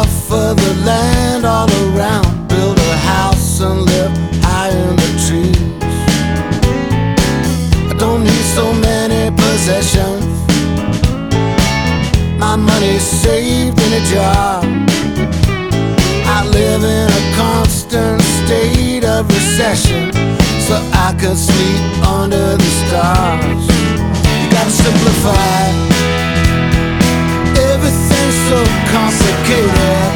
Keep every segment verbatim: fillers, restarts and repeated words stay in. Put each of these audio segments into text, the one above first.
off of the land all around, build a house and live high in the trees. I don't need so many possessions, my money's saved in a jar. I live in a constant state of recession, so I could sleep under the stars. You gotta simplify, everything's so complicated,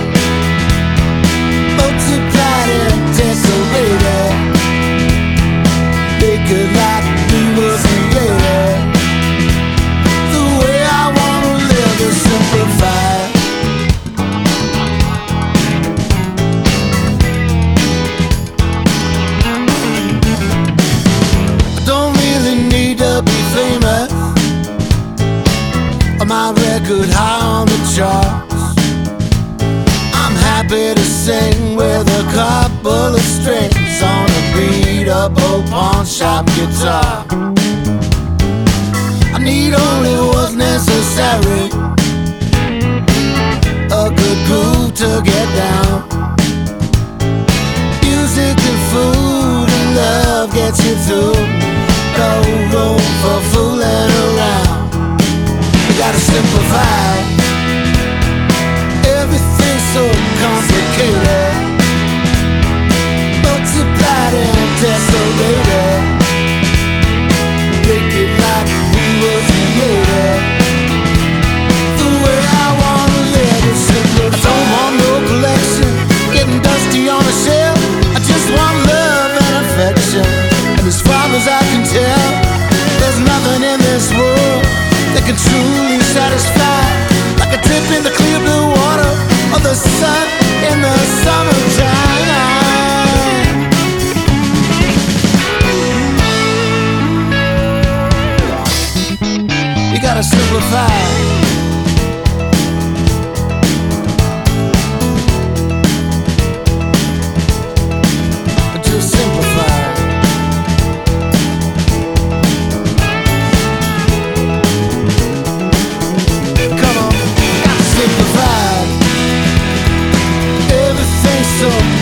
multiplied and desolated. Make it like we were created. The way I wanna live is simplified. Famous, or my record high on the charts. I'm happy to sing with a couple of strings on a beat up old pawn shop guitar. I need only what's necessary, a good groove to get down. Music and food and love gets you through. No room for fooling around. You gotta simplify, everything's so complicated, multiplied and desolated. Make it like we were created. The way I wanna live is simplified. I don't want no collection getting dusty on a shelf. I just want love and affection. As far as I can tell, there's nothing in this world that can truly satisfy, like a dip in the clear blue water or the sun in the summertime. You gotta simplify. Just simplify. So